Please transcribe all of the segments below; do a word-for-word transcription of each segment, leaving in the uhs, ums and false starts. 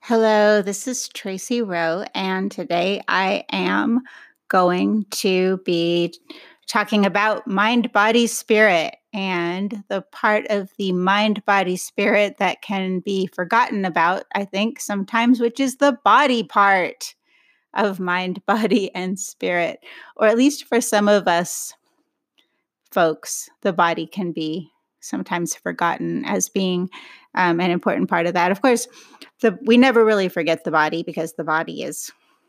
Hello, this is Tracy Rowe, and today I am going to be talking about mind, body, spirit, and the part of the mind, body, spirit that can be forgotten about, I think, sometimes, which is the body part of mind, body, and spirit. Or at least for some of us folks, the body can be sometimes forgotten as being um, an important part of that. Of course, the, we never really forget the body because the body is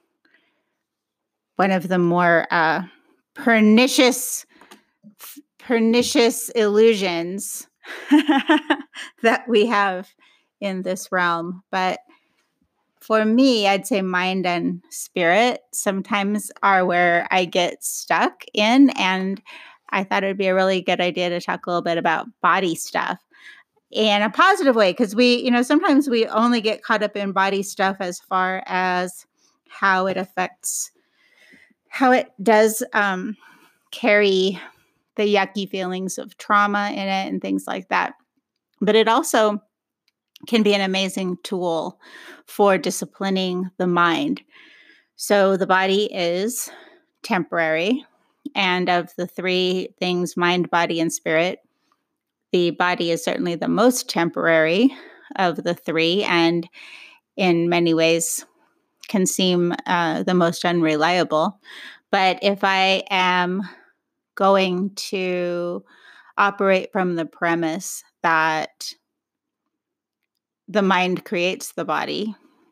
one of the more uh, pernicious, pernicious illusions that we have in this realm. But for me, I'd say mind and spirit sometimes are where I get stuck in. And I thought it would be a really good idea to talk a little bit about body stuff in a positive way, because we, you know, sometimes we only get caught up in body stuff as far as how it affects, how it does um, carry the yucky feelings of trauma in it and things like that. But it also can be an amazing tool for disciplining the mind. So the body is temporary. And of the three things, mind, body, and spirit, the body is certainly the most temporary of the three, and in many ways can seem uh, the most unreliable. But if I am going to operate from the premise that the mind creates the body,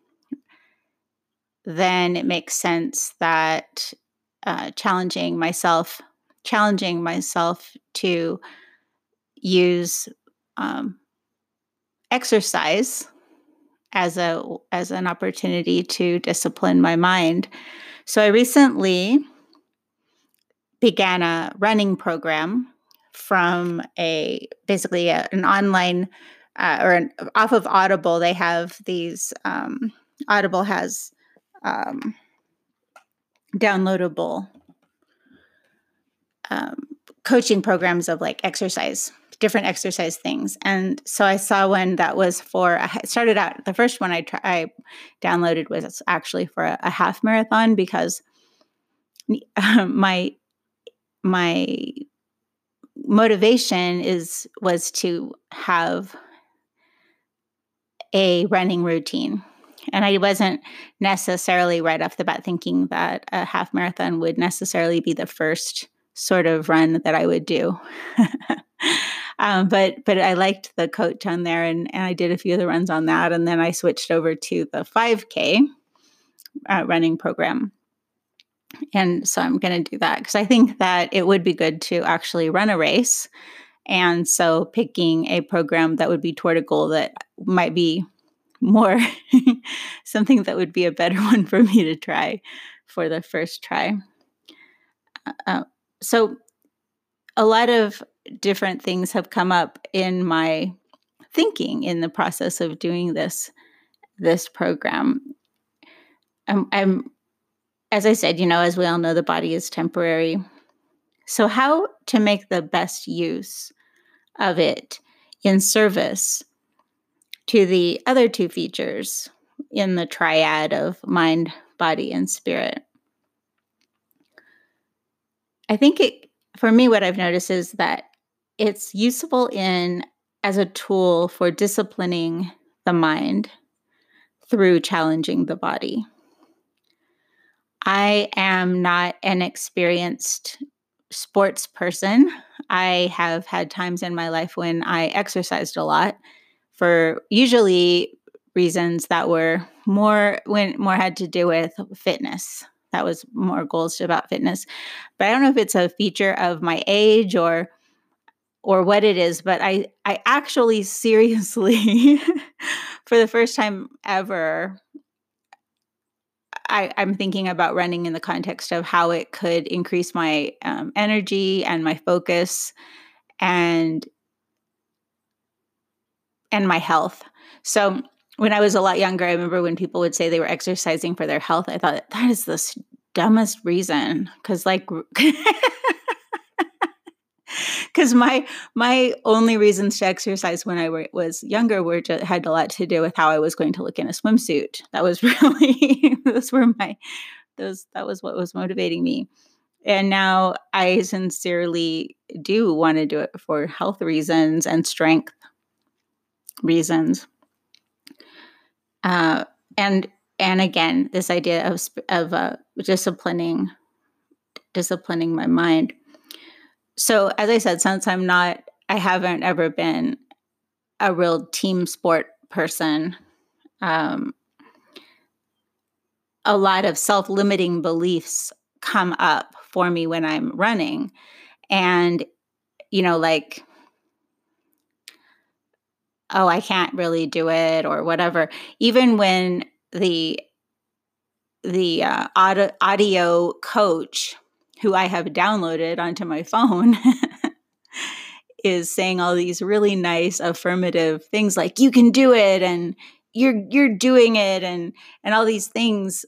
then it makes sense that uh, challenging myself, challenging myself to use um, exercise as a as an opportunity to discipline my mind. So I recently began a running program from a basically a, an online uh, or an, off of Audible. They have these. Um, Audible has um, downloadable um, coaching programs of like exercise, different exercise things. And so I saw one that was for, it started out, the first one I, try, I downloaded was actually for a, a half marathon because um, my, my motivation is, was to have a running routine. And I wasn't necessarily right off the bat thinking that a half marathon would necessarily be the first sort of run that I would do. um, but but I liked the coach on there, and, and I did a few of the runs on that. And then I switched over to the five K uh, running program. And so I'm going to do that because I think that it would be good to actually run a race. And so picking a program that would be toward a goal that might be more something that would be a better one for me to try for the first try. Uh, so a lot of different things have come up in my thinking in the process of doing this, this program. I'm, I'm, as I said, you know, as we all know, the body is temporary. So how to make the best use of it in service to the other two features in the triad of mind, body, and spirit. I think it, for me, what I've noticed is that it's useful in as a tool for disciplining the mind through challenging the body. I am not an experienced sports person. I have had times in my life when I exercised a lot for usually reasons that were more when more had to do with fitness. That was more goals about fitness. But I don't know if it's a feature of my age or or what it is, but I I actually seriously for the first time ever I, I'm thinking about running in the context of how it could increase my um, energy and my focus and and my health. So when I was a lot younger, I remember when people would say they were exercising for their health, I thought that is the dumbest reason. Because like, Because my my only reasons to exercise when I were, was younger were just, had a lot to do with how I was going to look in a swimsuit. That was really those were my those that was what was motivating me. And now I sincerely do want to do it for health reasons and strength reasons. Uh, and and again, this idea of of uh, disciplining disciplining my mind. So, as I said, since I'm not, I haven't ever been a real team sport person. Um, a lot of self-limiting beliefs come up for me when I'm running, and you know, like, oh, I can't really do it, or whatever. Even when the the uh, audio, audio coach who I have downloaded onto my phone is saying all these really nice affirmative things like you can do it and you're you're doing it and and all these things,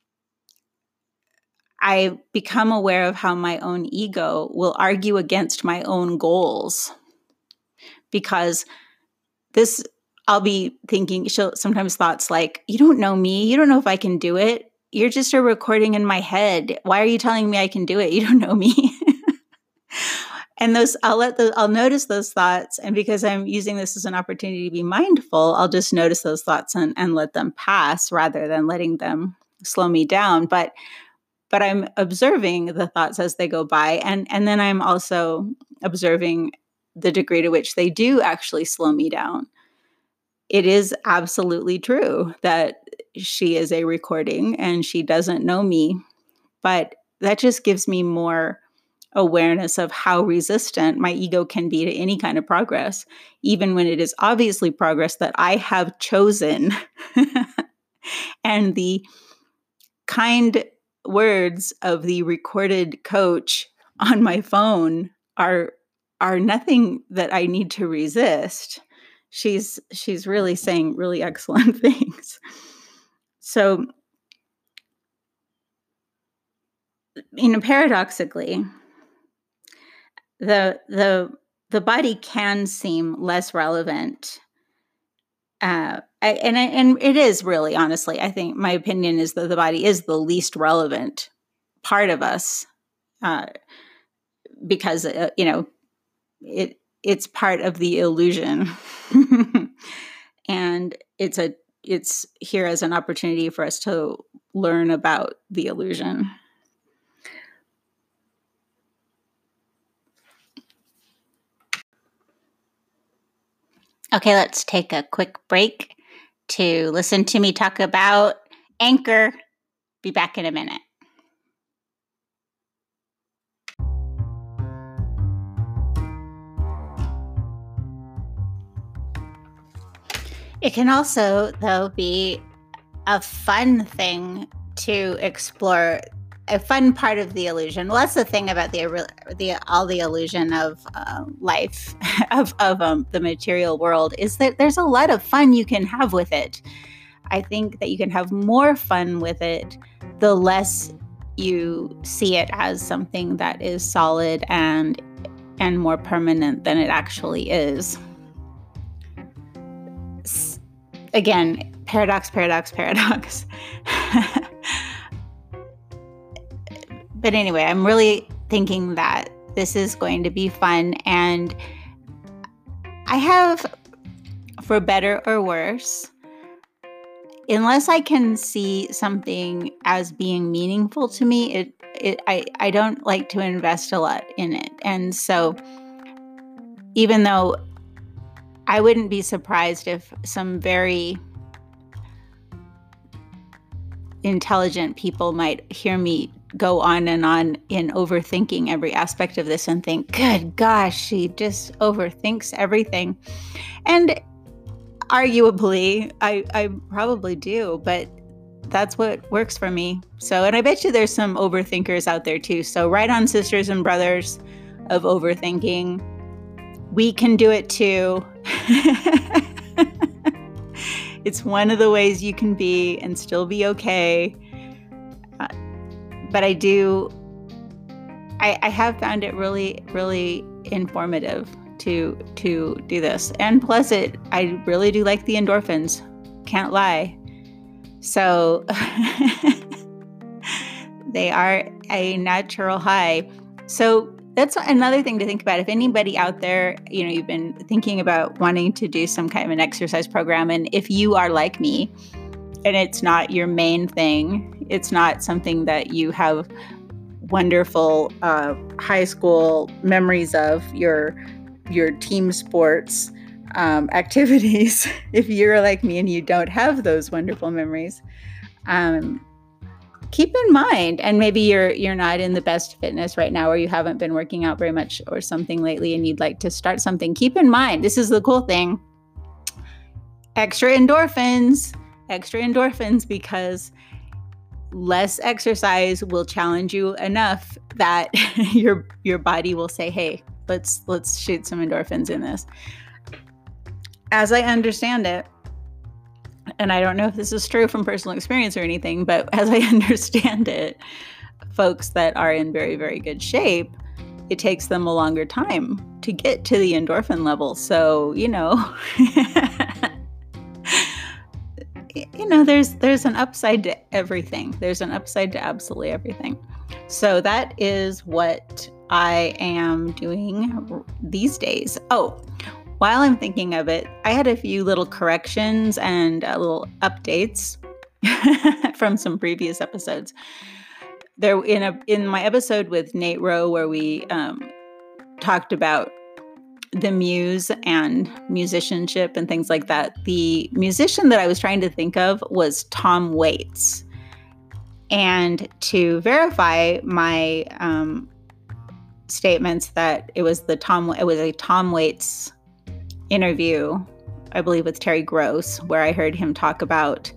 I become aware of how my own ego will argue against my own goals, because this I'll be thinking she'll sometimes thoughts like, you don't know me, you don't know if I can do it. You're just a recording in my head. Why are you telling me I can do it? You don't know me. And those, I'll let those, I'll notice those thoughts. And because I'm using this as an opportunity to be mindful, I'll just notice those thoughts and, and let them pass rather than letting them slow me down. But, but I'm observing the thoughts as they go by. And, and then I'm also observing the degree to which they do actually slow me down. It is absolutely true that she is a recording and she doesn't know me, but that just gives me more awareness of how resistant my ego can be to any kind of progress, even when it is obviously progress that I have chosen. And the kind words of the recorded coach on my phone are are nothing that I need to resist. She's she's really saying really excellent things. So, you know, paradoxically, the the the body can seem less relevant, uh, I, and and it is really, honestly, I think my opinion is that the body is the least relevant part of us, uh, because uh, you know it it's part of the illusion, and it's a it's here as an opportunity for us to learn about the illusion. Okay, let's take a quick break to listen to me talk about Anchor. Be back in a minute. It can also, though, be a fun thing to explore, a fun part of the illusion. Well, that's the thing about the the all the illusion of uh, life, of of um, the material world, is that there's a lot of fun you can have with it. I think that you can have more fun with it the less you see it as something that is solid and and more permanent than it actually is. Again, paradox, paradox, paradox. But anyway, I'm really thinking that this is going to be fun. And I have, for better or worse, unless I can see something as being meaningful to me, it, it I, I don't like to invest a lot in it. And so even though I wouldn't be surprised if some very intelligent people might hear me go on and on in overthinking every aspect of this and think, good gosh, she just overthinks everything. And arguably, I, I probably do, but that's what works for me. So, and I bet you there's some overthinkers out there too. So right on, sisters and brothers of overthinking. We can do it too. It's one of the ways you can be and still be okay. Uh, but I do, I, I have found it really, really informative to to do this. And plus it I really do like the endorphins. Can't lie. So they are a natural high. So that's another thing to think about. If anybody out there, you know, you've been thinking about wanting to do some kind of an exercise program, and if you are like me and it's not your main thing, it's not something that you have wonderful uh, high school memories of, your your team sports um, activities, if you're like me and you don't have those wonderful memories, um, keep in mind, and maybe you're you're not in the best fitness right now, or you haven't been working out very much or something lately and you'd like to start something, keep in mind, this is the cool thing, extra endorphins, extra endorphins, because less exercise will challenge you enough that your your body will say, hey, let's let's shoot some endorphins in this. As I understand it, and I don't know if this is true from personal experience or anything, but as I understand it, folks that are in very, very good shape, it takes them a longer time to get to the endorphin level. So, you know, you know, there's there's an upside to everything. There's an upside to absolutely everything. So that is what I am doing these days. Oh, while I'm thinking of it, I had a few little corrections and uh, little updates from some previous episodes. There, in a in my episode with Nate Rowe, where we um, talked about the muse and musicianship and things like that, the musician that I was trying to think of was Tom Waits. And to verify my um, statements that it was the Tom, it was a Tom Waits interview, I believe with Terry Gross, where I heard him talk about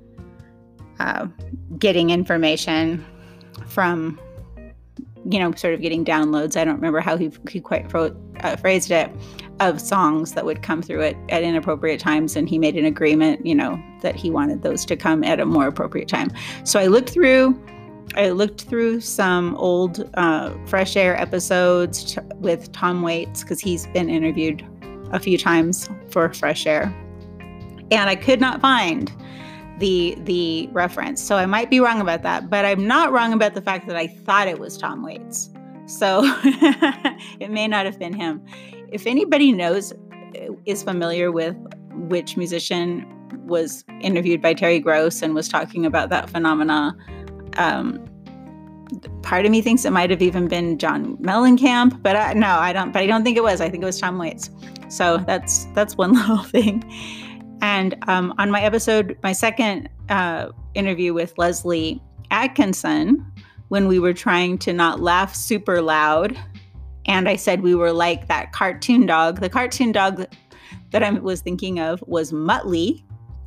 uh, getting information from, you know, sort of getting downloads. I don't remember how he, he quite wrote, uh, phrased it, of songs that would come through it at inappropriate times. And he made an agreement, you know, that he wanted those to come at a more appropriate time. So I looked through, I looked through some old uh, Fresh Air episodes t- with Tom Waits, because he's been interviewed a few times for Fresh Air. And I could not find the the reference. So I might be wrong about that, but I'm not wrong about the fact that I thought it was Tom Waits. So it may not have been him. If anybody knows, is familiar with which musician was interviewed by Terry Gross and was talking about that phenomena, um, part of me thinks it might have even been John Mellencamp, but I, no, I don't. But I don't think it was. I think it was Tom Waits. So that's that's one little thing. And um, on my episode, my second uh, interview with Leslie Atkinson, when we were trying to not laugh super loud, and I said we were like that cartoon dog. The cartoon dog that I was thinking of was Muttley.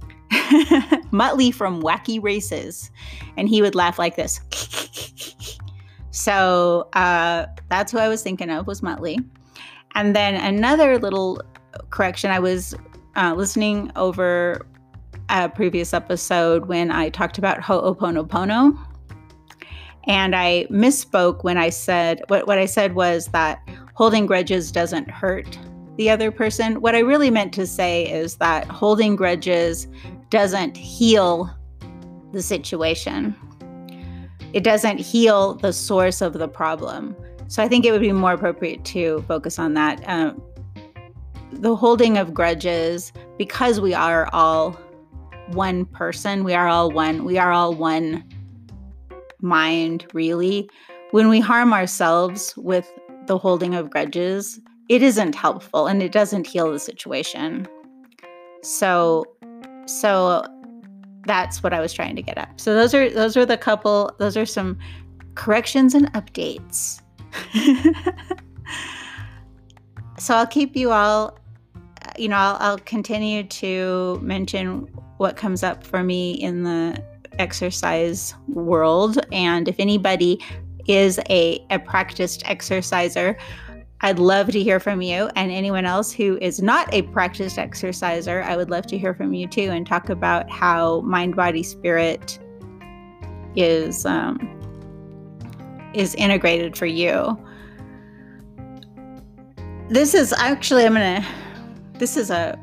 Muttley from Wacky Races. And he would laugh like this. So uh, that's who I was thinking of, was Muttley. And then another little correction, I was uh, listening over a previous episode when I talked about Ho'oponopono. And I misspoke when I said, what, what I said was that holding grudges doesn't hurt the other person. What I really meant to say is that holding grudges doesn't heal the situation. It doesn't heal the source of the problem. So I think it would be more appropriate to focus on that. Um, the holding of grudges, because we are all one person, we are all one, we are all one mind, really. When we harm ourselves with the holding of grudges, it isn't helpful and it doesn't heal the situation. So, so that's what I was trying to get at. So those are those are the couple, those are some corrections and updates. So I'll keep you all, you know, I'll, I'll continue to mention what comes up for me in the exercise world. And if anybody is a, a practiced exerciser, I'd love to hear from you. And anyone else who is not a practiced exerciser, I would love to hear from you too, and talk about how mind, body, spirit is um, is integrated for you. this is actually, I'm going to, this is a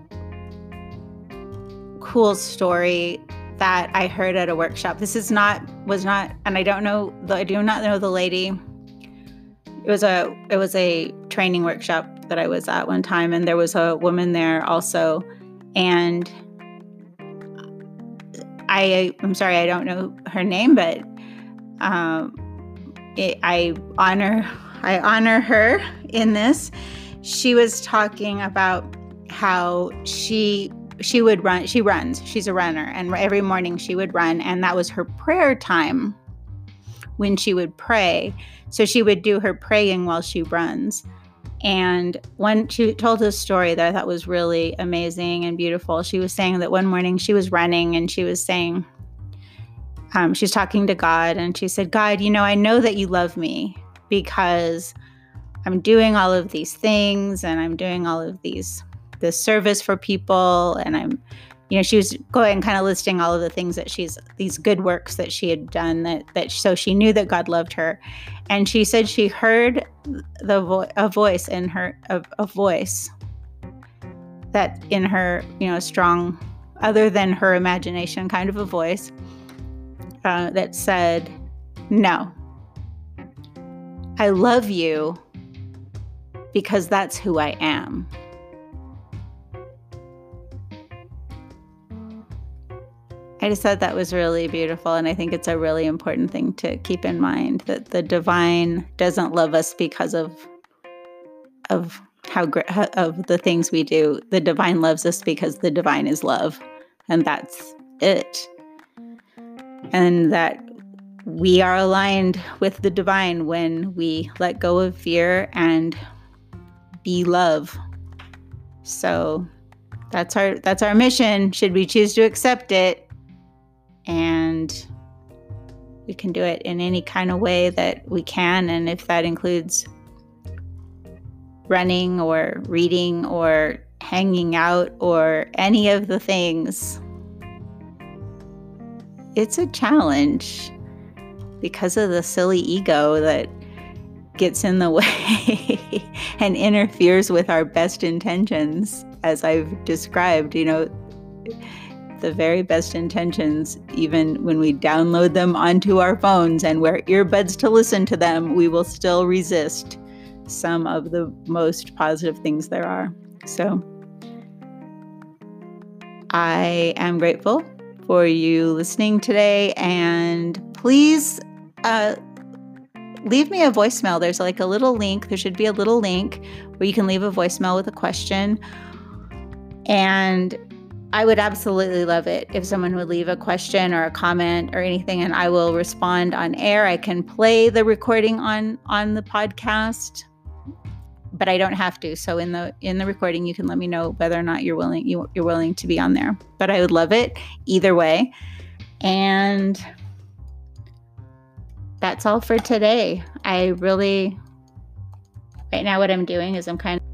cool story that I heard at a workshop. This is not, was not, and I don't know, I do not know the lady. It was a, it was a training workshop that I was at one time, and there was a woman there also. And I, I'm sorry, I don't know her name, but um, it, I honor, I honor her in this. She was talking about how she she would run. She runs. She's a runner, and every morning she would run, and that was her prayer time when she would pray. So she would do her praying while she runs. And when she told a story that I thought was really amazing and beautiful, she was saying that one morning she was running and she was saying, um, she's talking to God, and she said, God, you know, I know that you love me because I'm doing all of these things and I'm doing all of these, this service for people. And I'm, you know, she was going kind of listing all of the things that she's, these good works that she had done that, that, so she knew that God loved her. And she said she heard the vo- a voice in her, a, a voice that in her, you know, strong, other than her imagination, kind of a voice uh, that said, no, I love you because that's who I am. I just thought that was really beautiful, and I think it's a really important thing to keep in mind, that the divine doesn't love us because of of how of the things we do. The divine loves us because the divine is love, and that's it. And that we are aligned with the divine when we let go of fear and be love. So that's our that's our mission, should we choose to accept it. And we can do it in any kind of way that we can. And if that includes running or reading or hanging out or any of the things, it's a challenge because of the silly ego that gets in the way and interferes with our best intentions, as I've described. You know, the very best intentions, even when we download them onto our phones and wear earbuds to listen to them, we will still resist some of the most positive things there are. So I am grateful for you listening today, and please uh, leave me a voicemail. There's like a little link. There should be a little link where you can leave a voicemail with a question. And I would absolutely love it if someone would leave a question or a comment or anything, and I will respond on air. I can play the recording on, on the podcast, but I don't have to. So in the in the recording, you can let me know whether or not you're willing you, you're willing to be on there. But I would love it either way. And that's all for today. I really, right now what I'm doing is I'm kind of